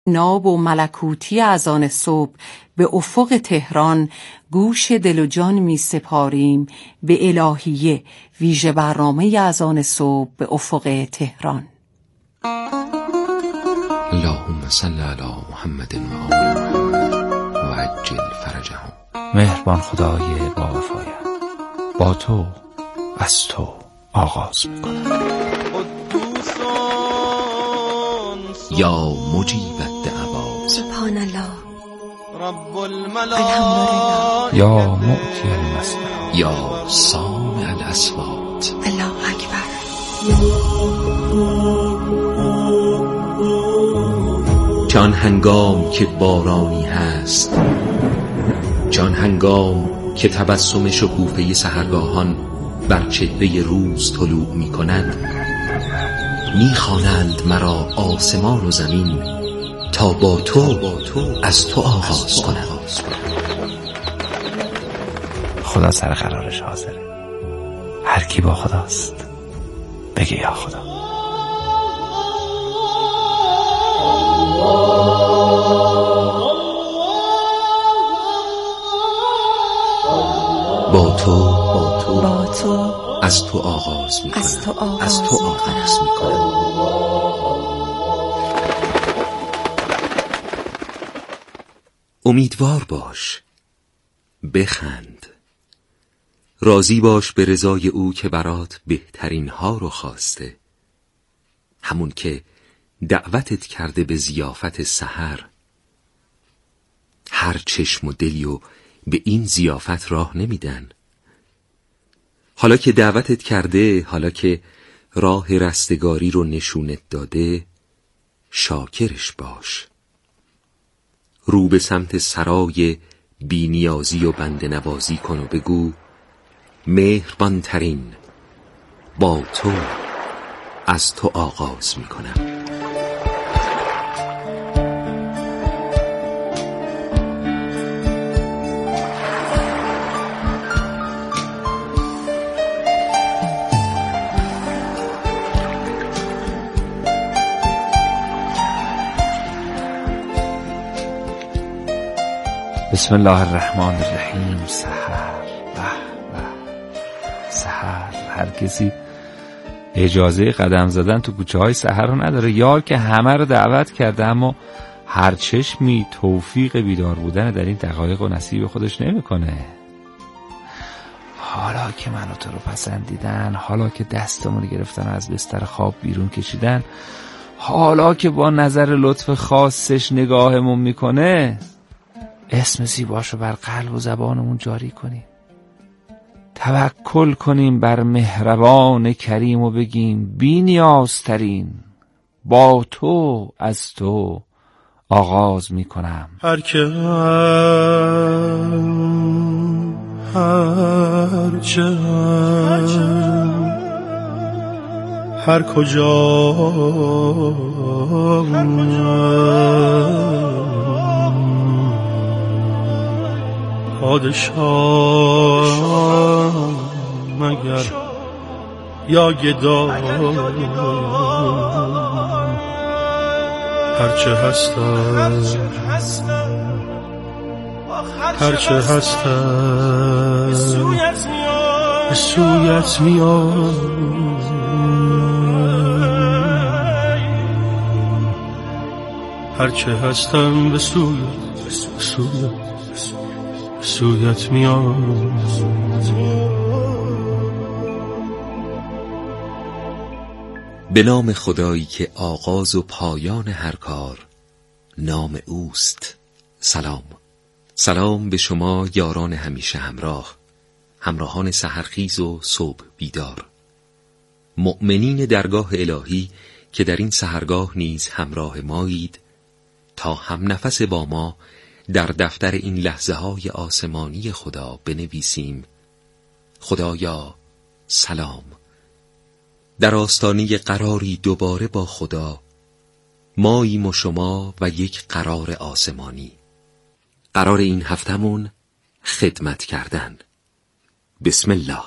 ناب و ملکوتی اذان صبح به افق تهران گوش دل و جان می سپاریم به الهیه، ویژه برنامه اذان صبح به افق تهران. اللهم صل علی محمد و آله و عجل فرجهم. مهربان خدای با وفایت، با تو از تو آغاز میکنم. یا مجیب الدعوات سبحان الله رب الحمدلله یا معطی المسئله یا سامع الاصوات الله اکبر. جان هنگام که بارانی هست، جان هنگام که تبسم شکوفه سحرگاهان بر چهره روز طلوع می کند، می خوانند مرا آسمان و زمین تا با تو از تو آغاز کنم. خدا سر قرارش حاضره. هر کی با خداست بگه یا خدا. با تو از تو آغاز می کنم. از تو آغاز می کنم. امیدوار باش، بخند، راضی باش به رضای او که برات بهترین ها رو خواسته، همون که دعوتت کرده به ضیافت سحر. هر چشم و دلی و به این ضیافت راه نمیدن. حالا که دعوتت کرده، حالا که راه رستگاری رو نشونت داده، شاکرش باش. رو به سمت سرای بی‌نیازی و بنده نوازی کن و بگو مهربان ترین، با تو از تو آغاز می کنم. بسم الله الرحمن الرحیم. سحر، به سحر. هر کسی اجازه قدم زدن تو کوچه های سحر رو نداره. یار که همه رو دعوت کرده، اما هر چشمی توفیق بیدار بودن در این دقایق و نصیب خودش نمیکنه. حالا که من و تو رو پسندیدن، حالا که دستمون گرفتن از بستر خواب بیرون کشیدن، حالا که با نظر لطف خاصش نگاهمون میکنه، اسم زیباشو بر قلب و زبانمون جاری کنیم. توکل کنیم بر مهربان کریم و بگیم بی نیازترین، با تو از تو آغاز میکنم. هر کجا پادشاه مگر یا گدا، هرچه هستم به سویت میام. هرچه هستم به سویت میام. به نام خدایی که آغاز و پایان هر کار نام اوست. سلام به شما یاران همیشه همراهان سحرخیز و صبح بیدار، مؤمنین درگاه الهی که در این سحرگاه نیز همراه مایید تا هم نفس با ما در دفتر این لحظه های آسمانی خدا بنویسیم خدایا سلام. در آستانه قراری دوباره با خدا، ماییم و شما و یک قرار آسمانی. قرار این هفتمون خدمت کردن. بسم الله.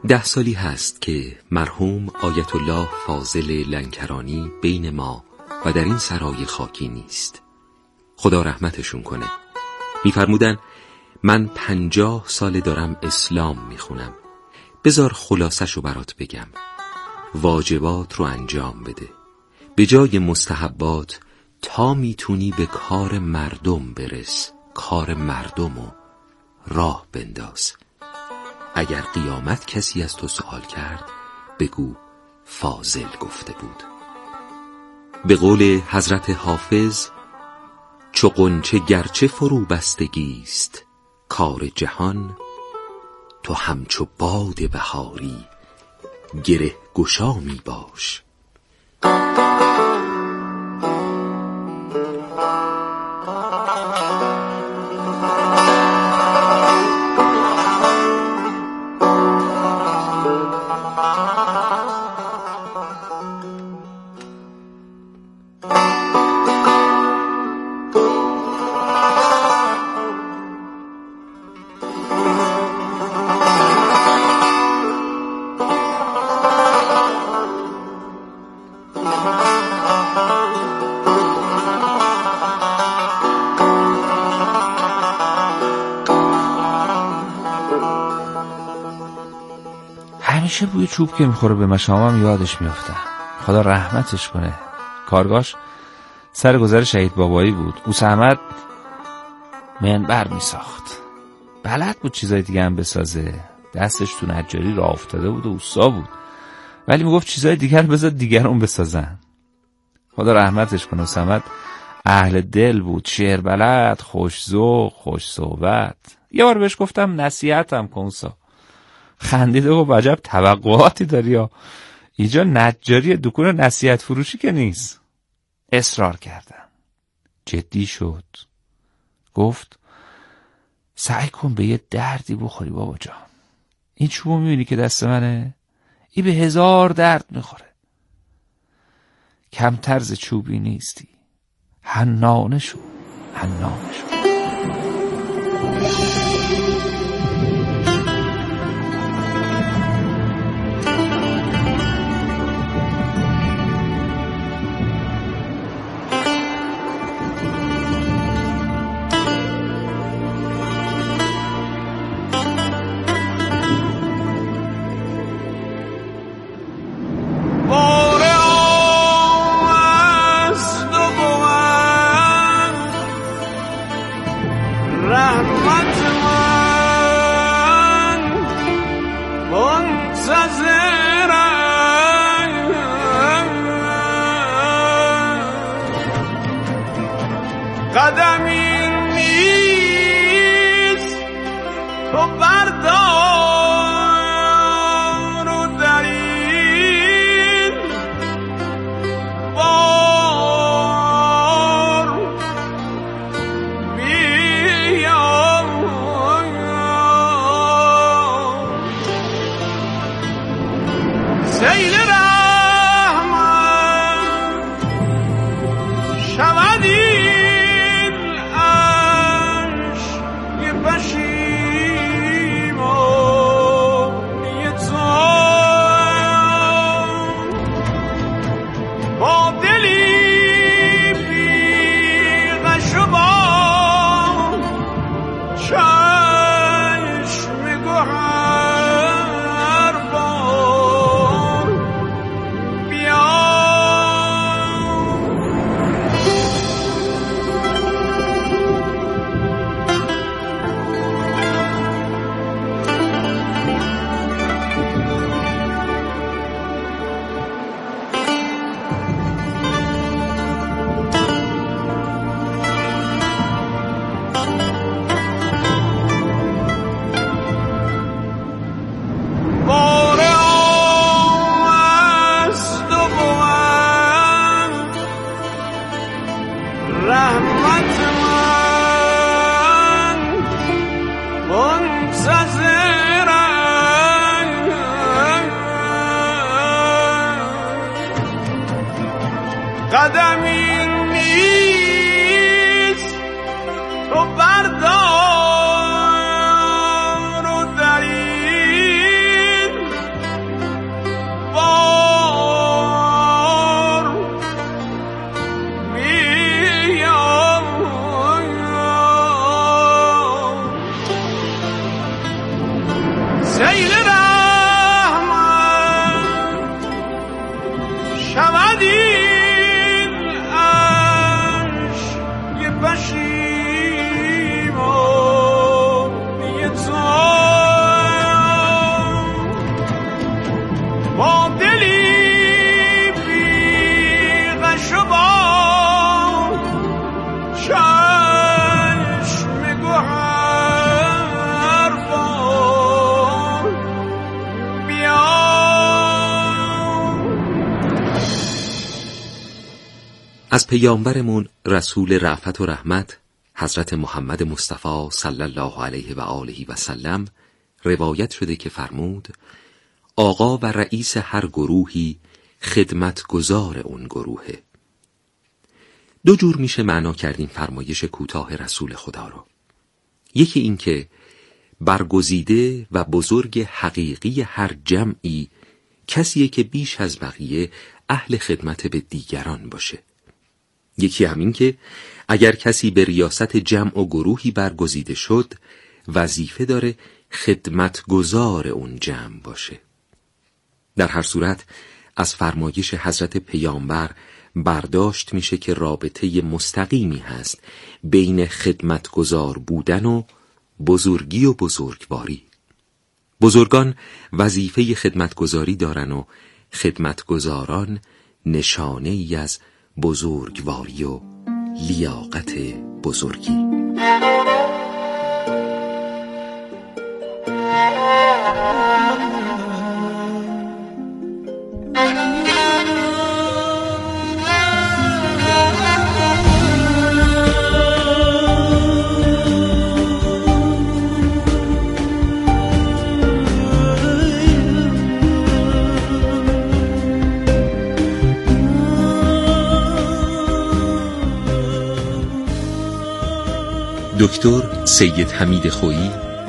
10 سالی هست که مرحوم آیت الله فاضل لنکرانی بین ما و در این سرای خاکی نیست. خدا رحمتشون کنه. می‌فرمودن من 50 سال دارم اسلام میخونم. بذار خلاصشو برات بگم. واجبات رو انجام بده. به جای مستحبات تا میتونی به کار مردم برس. کار مردمو راه بنداز. اگر قیامت کسی از تو سوال کرد بگو فاضل گفته بود. به قول حضرت حافظ چو غنچه گرچه فرو بستگیست کار جهان، تو همچو باد بهاری گره گشا می باش. همیشه بوی چوب که میخوره به مشامم یادش میافتم. خدا رحمتش کنه. کارگاش سر گذر شهید بابایی بود. اوس احمد منبر میساخت. بلد بود چیزای دیگه هم بسازه. دستش تو نجاری راه افتاده بود و اوستا بود. ولی میگفت چیزای دیگر بذار دیگرون بسازن. خدا رحمتش کنه. اوس احمد اهل دل بود، شعر بلد، خوش ذوق، خوش صحبت. یه بار بهش گفتم نصیحتم کن اوستا. خندیده و عجب توقعاتی داری یا اینجا نجاری دکون نصیحت فروشی که نیست. اصرار کردم. جدی شد. گفت سعی کن به یه دردی بخوری بابا جان. این چوبو میبینی که دست منه؟ این به 1000 درد میخوره. کم طرز چوبی نیستی. حنانه شو. حنانه شو. قدمی نیست تو بردار و در این بار بیا سیل رحمت شودی از پیامبرمون رسول رأفت و رحمت حضرت محمد مصطفی صلی الله علیه و آله و سلم روایت شده که فرمود آقا و رئیس هر گروهی خدمتگزار اون گروهه. دو جور میشه معنا کردیم فرمایش کوتاه رسول خدا رو. یکی این که برگزیده و بزرگ حقیقی هر جمعی کسیه که بیش از بقیه اهل خدمت به دیگران باشه. یکی همین که اگر کسی به ریاست جمع و گروهی برگزیده شد وظیفه داره خدمتگزار اون جمع باشه. در هر صورت از فرمایش حضرت پیامبر برداشت میشه که رابطه مستقیمی هست بین خدمتگزار بودن و بزرگی و بزرگواری. بزرگان وظیفه خدمتگزاری دارن و خدمتگزاران نشانه ای از بزرگواری و لیاقت بزرگی. دکتر سید حمید خویی،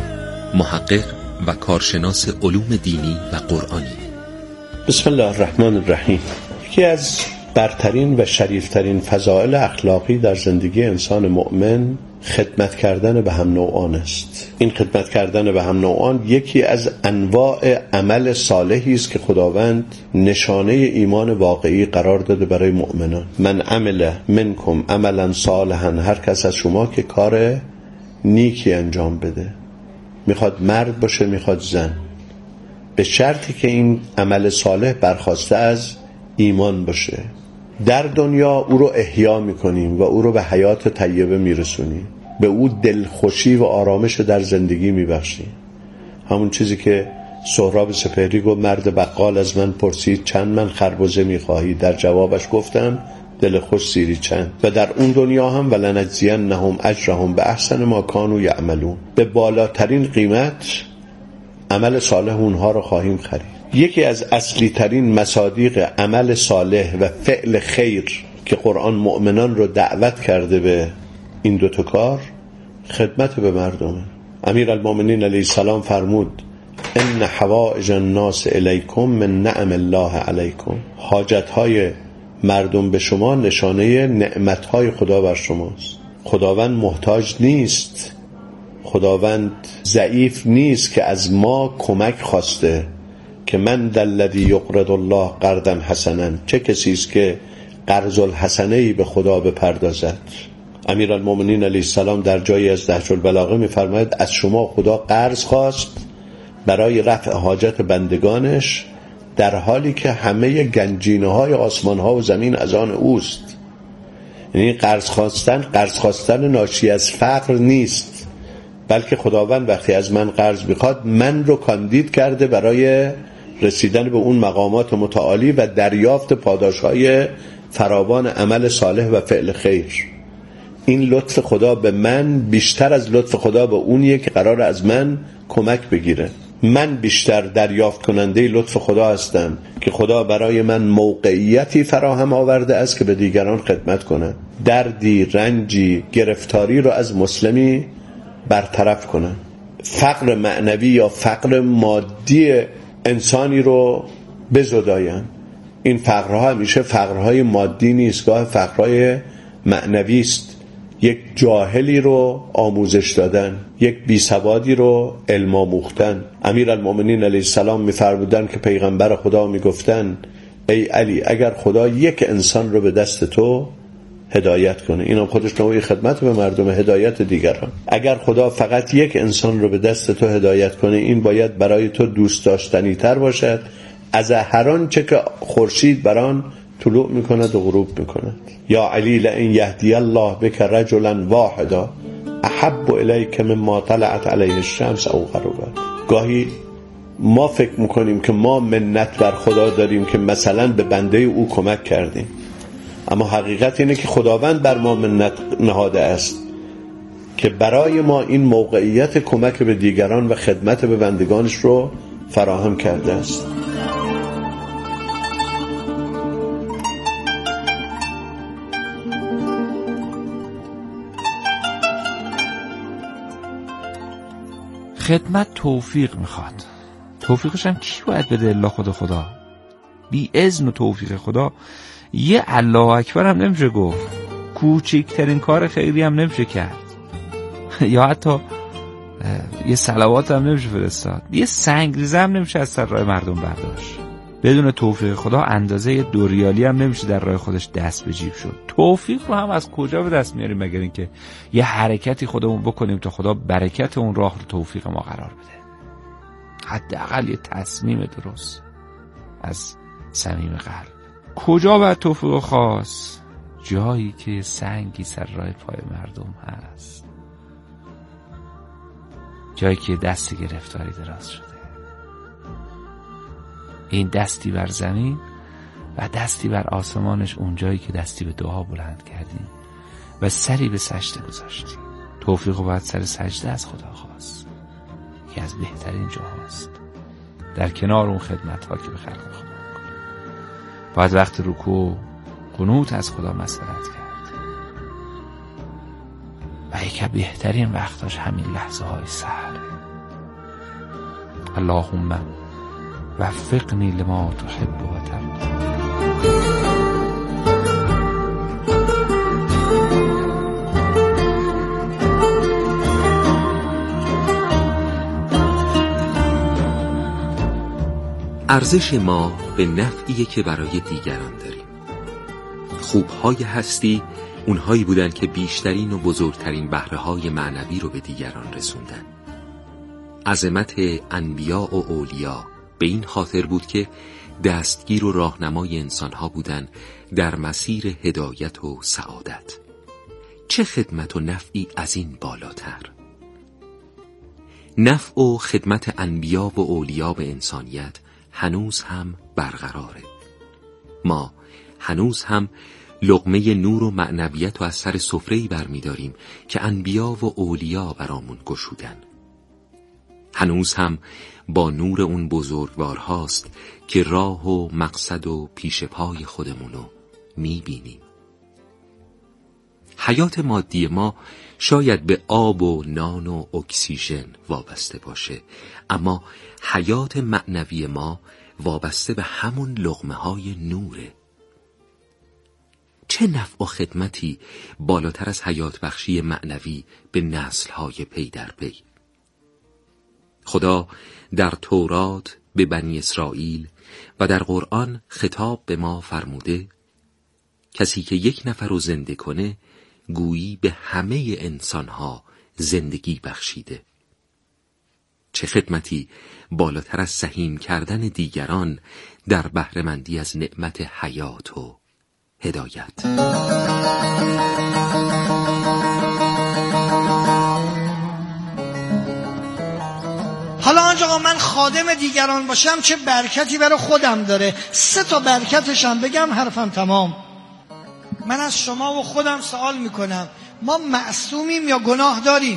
محقق و کارشناس علوم دینی و قرآنی. بسم الله الرحمن الرحیم. یکی از برترین و شریفترین فضائل اخلاقی در زندگی انسان مؤمن خدمت کردن به هم نوعان است. این خدمت کردن به هم نوعان یکی از انواع عمل صالحی است که خداوند نشانه ایمان واقعی قرار داده برای مؤمنان. من عمل منکم عملا صالحا، هر کس از شما که کار نیکی انجام بده، میخواد مرد باشه میخواد زن، به شرطی که این عمل صالح برخواسته از ایمان باشه، در دنیا او رو احیا میکنیم و او رو به حیات طیبه میرسونیم، به او دلخوشی و آرامش در زندگی میبخشیم. همون چیزی که سهراب سپهری گفت مرد بقال از من پرسید چند من خربزه میخواهی، در جوابش گفتم دل خوش سیری چند. و در اون دنیا هم ولنجزینهم اجرهم به احسن ما کانوا یعملون، به بالاترین قیمت عمل صالح اونها رو خواهیم خرید. یکی از اصلی ترین مصادیق عمل صالح و فعل خیر که قرآن مؤمنان رو دعوت کرده به این دوتا کار، خدمت به مردمه. امیرالمومنین علیه السلام فرمود ان حوائج الناس الیکم من نعم الله علیکم، حاجتهای مردم به شما نشانه نعمتهای خدا بر شماست. خداوند محتاج نیست، خداوند ضعیف نیست که از ما کمک خواسته که من الذی یقرض الله قرضا حسنا، چه کسی است که قرض الحسنه‌ای به خدا بپردازد. امیرالمومنین علیه السلام در جایی از نهج البلاغه می‌فرماید از شما خدا قرض خواست برای رفع حاجت بندگانش، در حالی که همه گنجینه‌های آسمان‌ها و زمین از آن اوست. یعنی قرض خواستن ناشی از فقر نیست، بلکه خداوند وقتی از من قرض می‌خواد من رو کاندید کرده برای رسیدن به اون مقامات متعالی و دریافت پاداش‌های فراوان عمل صالح و فعل خیر. این لطف خدا به من بیشتر از لطف خدا به اونیه که قرار از من کمک بگیره. من بیشتر دریافت کننده لطف خدا هستم که خدا برای من موقعیتی فراهم آورده است که به دیگران خدمت کنم، دردی، رنجی، گرفتاری رو از مسلمی برطرف کنم، فقر معنوی یا فقر مادی انسانی رو بزدایم. این فقرها همیشه فقرهای مادی نیست، گاه فقرهای معنوی است. یک جاهلی رو آموزش دادن، یک بیسوادی رو علم آموختن. امیرالمومنین علیه السلام می‌فرمودند که پیغمبر خدا میگفتن ای علی اگر خدا یک انسان رو به دست تو هدایت کنه، اینم خودش نوعی خدمت به مردم، هدایت دیگران. اگر خدا فقط یک انسان رو به دست تو هدایت کنه، این باید برای تو دوست داشتنی تر باشد از هر آنچه که خورشید بران طلوع میکند و غروب میکند. یا علی لئن یهدی الله بک رجلا واحدا احب الیک مما طلعت علیه الشمس او غربت. گاهی ما فکر میکنیم که ما منت بر خدا داریم که مثلا به بنده او کمک کردیم، اما حقیقت اینه که خداوند بر ما منت نهاده است که برای ما این موقعیت کمک به دیگران و خدمت به بندگانش رو فراهم کرده است. خدمت توفیق میخواد. توفیقش هم کی باید بده؟ الا خدا. بی اذن و توفیق خدا یه الله اکبر هم نمیشه گفت، کوچکترین کار خیری هم نمیشه کرد، یا حتی یه صلوات هم نمیشه فرستاد، یه سنگریزه هم نمیشه از سر راه مردم برداشت. بدون توفیق خدا اندازه 2 ریالی هم نمیشه در راه خودش دست به جیب شد. توفیق رو هم از کجا به دست میاریم مگر اینکه یه حرکتی خودمون بکنیم تا خدا برکت اون راه رو توفیق ما قرار بده. حداقل یه تصمیم درست از صمیم قلب. کجا باید توفیق خاص؟ جایی که سنگی سر راه پای مردم هست، جایی که دستی گرفتاری دراز شده، این دستی بر زمین و دستی بر آسمانش، اون جایی که دستی به دعا بلند کردیم و سری به سجده گذاشتیم. توفیق رو باید سر سجده از خدا خواست که از بهترین جاهاست، در کنار اون خدمت ها که به خلق خدا میکنیم. باید وقت رکوع قنوت از خدا مسئلت کرد و یکی بهترین وقتاش همین لحظه های سحره. اللهم وفقنی لما تحب و ترضی. ارزش ما به نفعیه که برای دیگران داریم. خوبهای هستی اونهایی بودن که بیشترین و بزرگترین بهره‌های معنوی رو به دیگران رسوندن. عظمت انبیاء و اولیا به این خاطر بود که دستگیر و راهنمای انسانها بودن در مسیر هدایت و سعادت. چه خدمت و نفعی از این بالاتر؟ نفع و خدمت انبیا و اولیا به انسانیت هنوز هم برقراره. ما هنوز هم لقمه نور و معنویت و از سر سفره‌ای برمی‌داریم که انبیا و اولیا برامون گشودن. هنوز هم با نور اون بزرگوارهاست که راه و مقصد و پیش پای خودمونو می‌بینیم. حیات مادی ما شاید به آب و نان و اکسیژن وابسته باشه، اما حیات معنوی ما وابسته به همون لقمه های نوره. چه نفع و خدمتی بالاتر از حیات بخشی معنوی به نسل های پی در پی؟ خدا در تورات به بنی اسرائیل و در قرآن خطاب به ما فرموده کسی که یک نفر رو زنده کنه گویی به همه انسانها زندگی بخشیده. چه خدمتی بالاتر از سهیم کردن دیگران در بهره‌مندی از نعمت حیات و هدایت؟ حالا آنجا من خادم دیگران باشم چه برکتی برای خودم داره. 3 برکتشم بگم حرفم تمام. من از شما و خودم سوال میکنم، ما معصومیم یا گناه داریم؟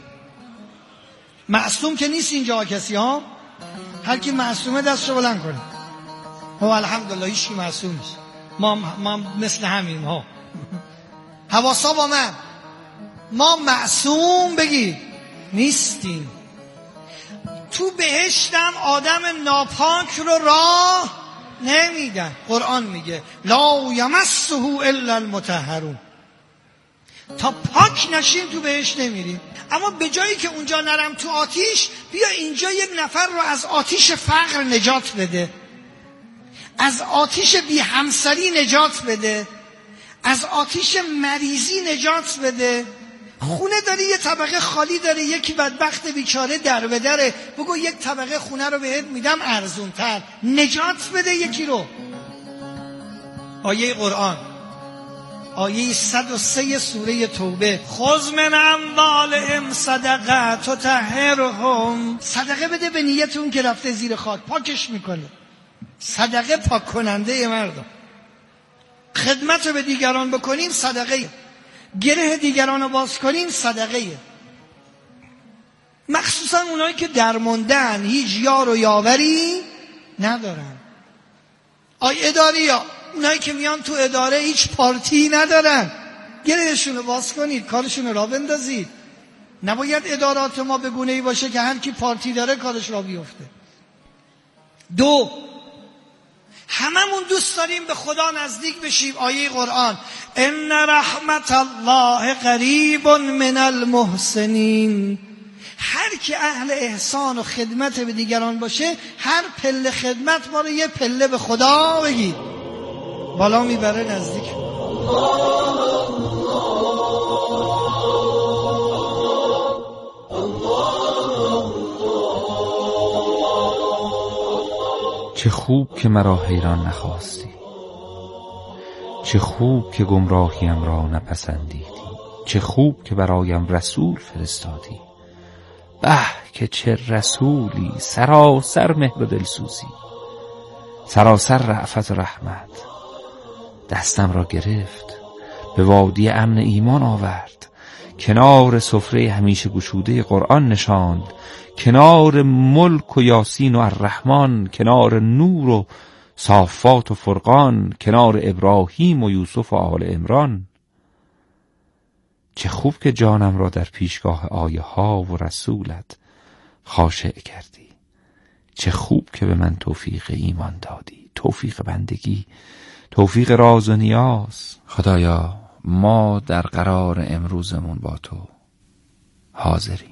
معصوم که نیست اینجا کسی ها. هر کی معصومه دستشو بلند کنه. هو الحمدلله هیچ کی معصوم نیست. ما مثل همیم ها. حواسا با من. ما معصوم بگید نیستیم. تو بهشتم آدم ناپاک رو راه نمیدن. قرآن میگه لا یمسه الا المطهرون. تا پاک نشیم تو بهشت نمیریم. اما به جایی که اونجا نرم تو آتیش، بیا اینجا یک نفر رو از آتیش فقر نجات بده، از آتیش بی همسری نجات بده، از آتیش مریضی نجات بده. خونه داری یه طبقه خالی داره، یکی بدبخت بیچاره در به دره، بگو یک طبقه خونه رو بهت میدم ارزون تر، نجات بده یکی رو. آیه قرآن، آیه 103 سوره توبه، خذ من اموالهم صدقه تطهرهم. صدقه بده به نیت اون که رفته زیر خاک، پاکش میکنه. صدقه پاک کننده مردم. خدمت رو به دیگران بکنیم صدقه، گره دیگران رو باز کنیم صدقه. مخصوصا اونایی که درماندن، هیچ یار و یاوری ندارن. اداری ها، اونایی که میان تو اداره هیچ پارتی ندارن، گرهشون رو باز کنید، کارشون رو راه بندازید. نباید ادارات ما به گونه‌ای باشه که هر کی پارتی داره کارش راه بیفته. 2، هممون دوست داریم به خدا نزدیک بشیم. آیه قرآن ان رحمت الله قریب من المحسنین. هر که اهل احسان و خدمت به دیگران باشه، هر پله خدمت ما رو یه پله به خدا بگید، بالا میبره، نزدیک. چه خوب که مرا حیران نخواستی، چه خوب که گمراهیم را نپسندیدی، چه خوب که برایم رسول فرستادی. به که چه رسولی، سراسر مهر و دلسوزی، سراسر رأفت و رحمت. دستم را گرفت، به وادی امن ایمان آورد، کنار سفره همیشه گشوده قرآن نشاند، کنار ملک و یاسین و الرحمن، کنار نور و صافات و فرقان، کنار ابراهیم و یوسف و آل عمران. چه خوب که جانم را در پیشگاه آیه ها و رسولت خاشع کردی. چه خوب که به من توفیق ایمان دادی، توفیق بندگی، توفیق راز و نیاز. خدایا ما در قرار امروزمون با تو حاضریم.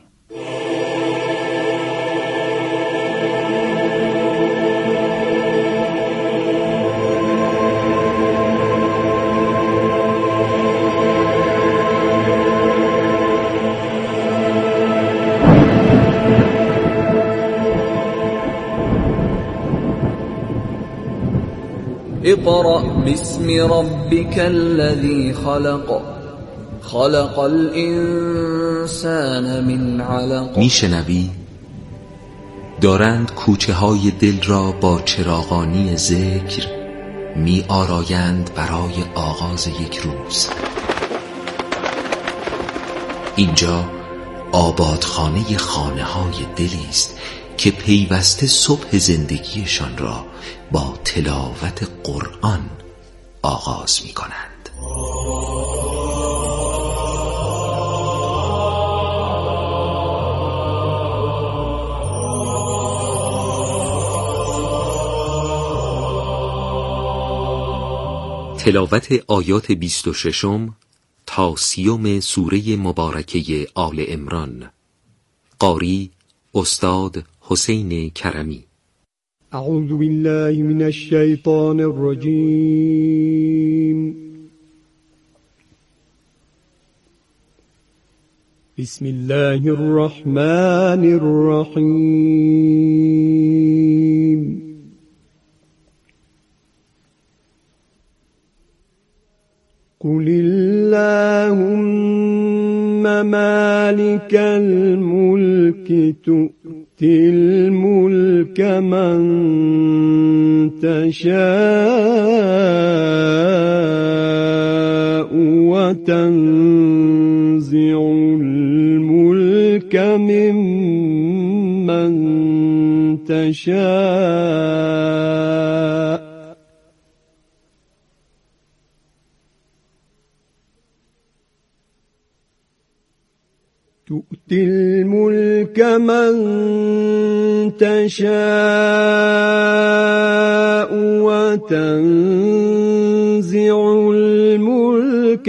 اقرأ باسم ربك الذي خلق خلق الانسان من علق. میشنوی؟ دارند کوچه های دل را با چراغانی ذکر می آرایند برای آغاز یک روز. اینجا آبادخانه خانه های دلی است که پیوسته صبح زندگیشان را با تلاوت قرآن آغاز می کنند. تلاوت آیات 26 تا 30 سوره مبارکه آل عمران. قاری استاد حسین کرمی. اعوذ بالله من الشیطان الرجیم. بسم الله الرحمن الرحیم. قل اللهم مالك الملك تؤتي الملك من تشاء وتنزع الملك ممن تشاء تؤتي الملك من تشاء وتنزع الملك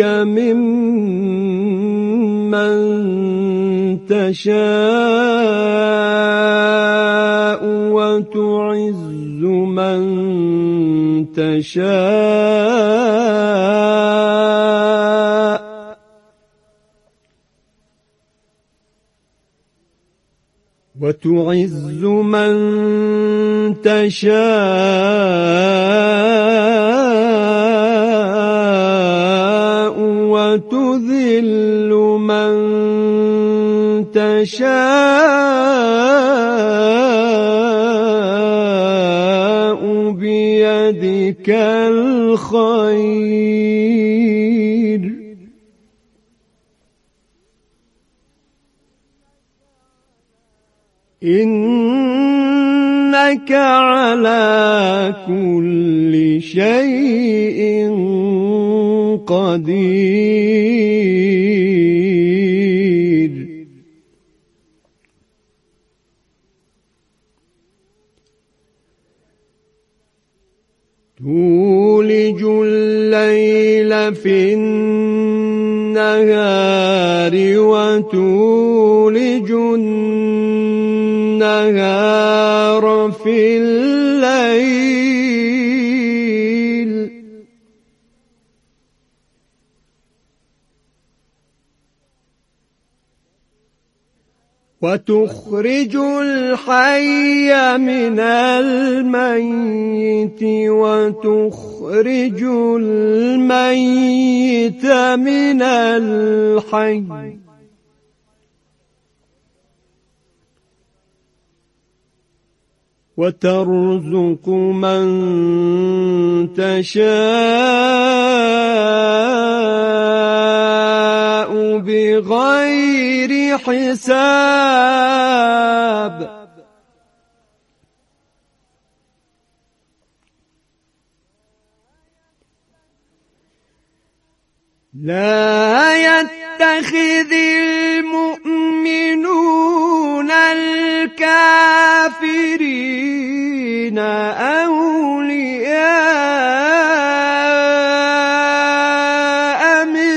ممن تشاء وتعز من تشاء وتعز من تشاء وتذل من تشاء بيدك الخير إنك على كل شيء قدير تولج الليل في النهار وتولج النهار في الليل وتخرج الحي من الميت وتخرج الميت من الحي وترزق من تشاء بغير حساب لا يتخذ المؤمنون الكافرين أولياء من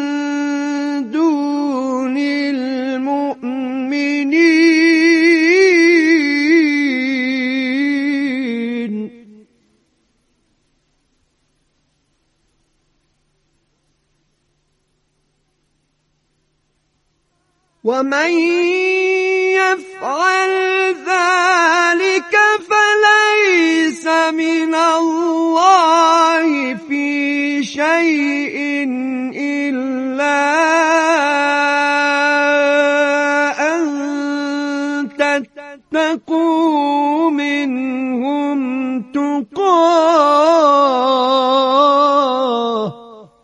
دون المؤمنين ومن يفعل ذلك فليس من الله في شيء إلا أن تتقوا منهم تقاه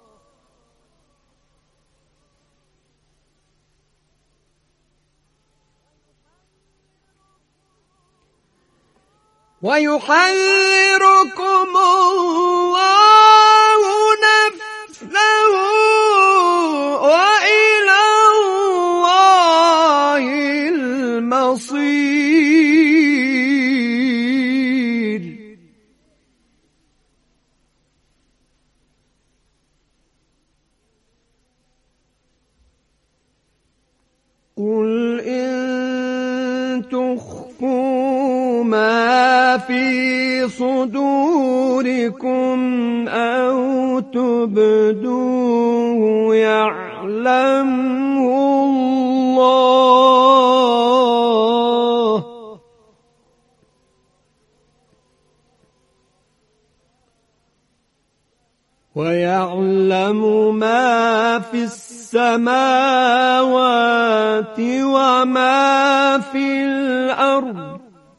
ويحذركم الله نفسه وإلى الله المصير قل إن تخفوا ما في صدوركم أو تبدوه يعلمه الله ويعلم ما في السماوات وما في الأرض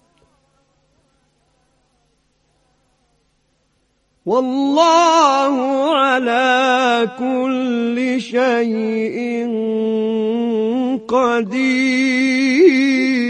والله على كل شيء قدير